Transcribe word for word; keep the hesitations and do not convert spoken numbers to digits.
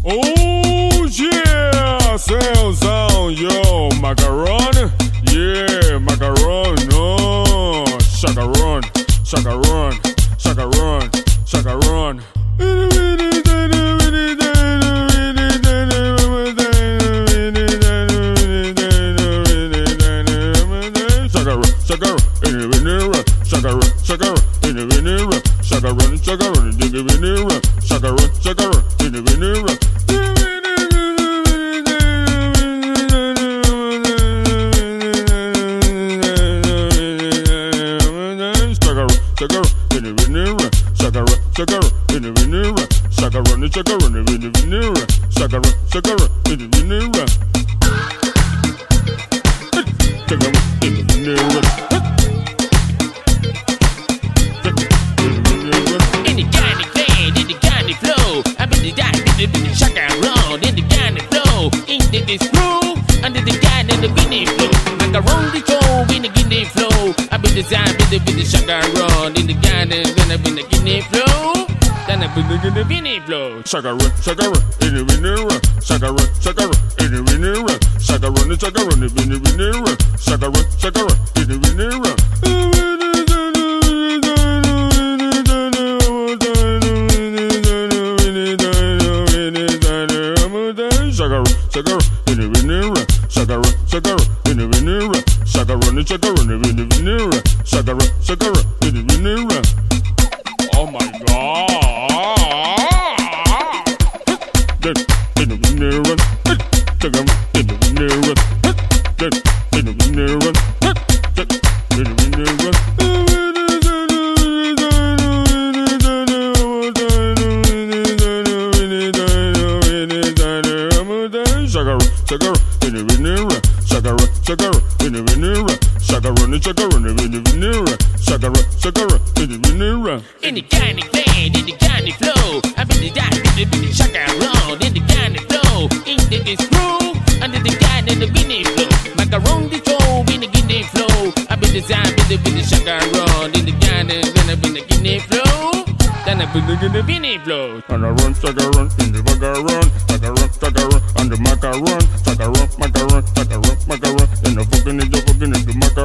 Oh yeah, sounds on yo, macaron, yeah, macaron, no, chacaron, chacaron, chacaron, chacaron. Shakara, shakara, in the vinera, shakara, shakara, in the vinera, shakara, shakara, in the vinera. Shakara, shakara, in the vinera, shakara, shakara, in the vinera, shakara, shakara, in the vinera, shakara, shakara, in the vinera. Shakara, in the vinera. Into this groove, under the guy in the Guinea flow. Macaron the show in the Guinea flow. I be the side with the with the chacaron in the guy in the Guinea flow. Then I be the Guinea flow. Chacaron, chacaron, in the vinera. Chacaron, chacaron, in the vinera. Chacaron, chacaron, in the vinera. Chacaron, chacaron, in the vinera. Shakara, shakara, in the vinera, shakara, shakara, in the vinera, shakara, shakara, in the vinera, shakara, shakara, in the vinera. Oh my God! In the vinera, shakara, in the vinera, in the vinera, in the vinera. Shakara, shakara, in the vinera, shakara, shakara, in the vinera, shakara, shakara, in the vinera, shakara, shakara, in the vinera. In the kind of band, in the kind of flow, I be the guy, in the chacaron, in the kind of flow, into this groove, under the guy in the Guinea flow. Macaron the show in the Guinea flow. I be the side with the with the chacaron, in the guy in the Guinea flow. Then I be the Guinea flow. And I run, shakaron, in the macaron, shakaron, shakaron, and the macaron, shakaron, macaron, shakaron, macaron, and the fucking in the fucking in the macaron.